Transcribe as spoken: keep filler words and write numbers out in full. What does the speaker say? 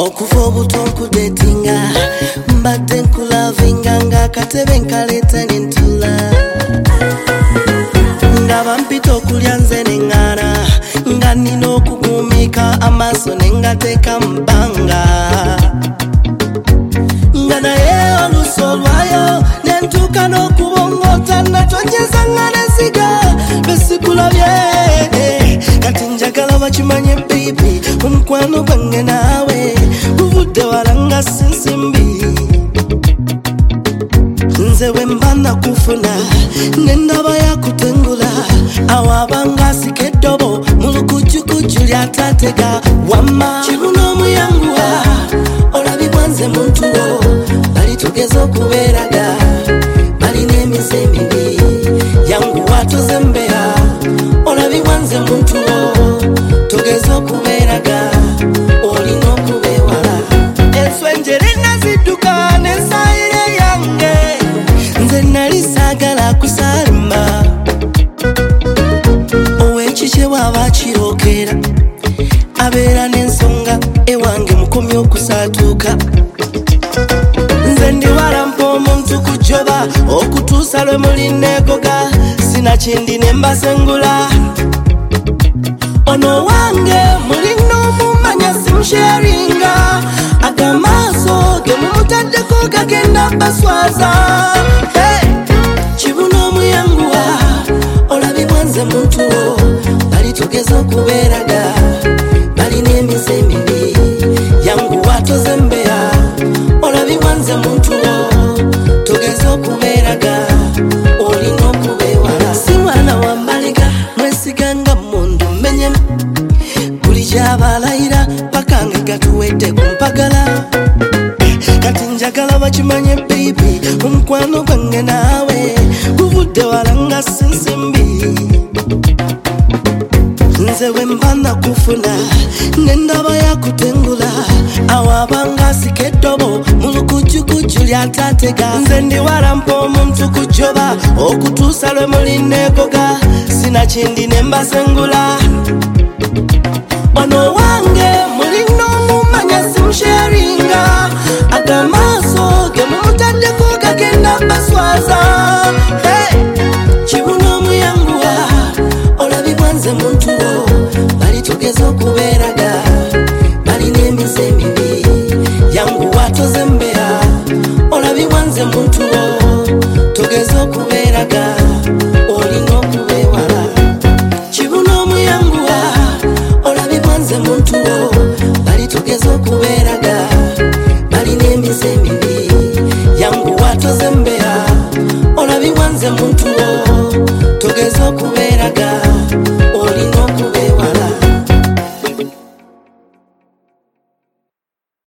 okuva obuto nkudetinga mbadde nkulavinga nga katebe nkaleta nentula nga bampita okulya nze neŋŋaana nga nina okugumika amaaso nengateeka mu bbanga nga naye oluusi olwayo nentuuka n'okubongoota natonyeza nga nesiga besikulabye kati njagala bakimanye baby omukwano gwange naawe guvudde wala nga sinsimbi nze we mba nakufuna nendaba yakutengula awabanga asika eddobo mu lukujjukujju lyatatega wamma kibuno omuyanguwa olabibwa nze muntu wo bali tugeza okubeeraga balina emize emibi yanguwa tozembeya olabibwa nze muntu wo tugeza okubeeraga olina okubeewala enswenjere nazidduka n'ensayire yange nze nali saagala kusalima ow'ekikye bw'aba kirookera abeera n'ensonga ewange mukomye okusaatuuka nze ndiwala mpa omuntu kujjoba okutuusa lwe muli neegoga sina kindi ne mbasengula ono wange muli n'omumanya simusharinga agamaaso ge mumutaddeko gagenda baswaza kibuno omuyanguwa olabibwa nze muntu wo bali tugeza okubeeraga balina emize emibi yanguwa tozembeya olabibwa nze muntu wo tugeza okubeeraga olina okubeewala si mwana wa mbaliga mwesiganga mundu menye buli kyabalayira pakange gatuwedde ku mpagala kati njagala bakimanye baby omukwano gwange naawe guvudde wala nga sinsimbi nze we mba nakufuna nendaba yakutengula awabanga asika eddobo mu lukujjukujju lyatatega nze ndiwala mpa omuntu kujjoba okutuusa lwe muli neegoga sina kindi ne mbasengula ono wange muli n'omumanya simusharinga agamaaso ge mumutaddeko gagenda baswaza kibuno omuyanguwa olabibwa nze muntu wo bali tugeza okubeeraga balina emize emibi yanguwa tozembeya olabibwa nze muntu wo tugeza okubeeraga olina okubeewala kibuno omuyanguwa olabibwa nze muntu wo bali tugeza okubeeraga balina emize emibi yanguwa tozembeya olabibwa nze muntu wo tugeza okubeeraga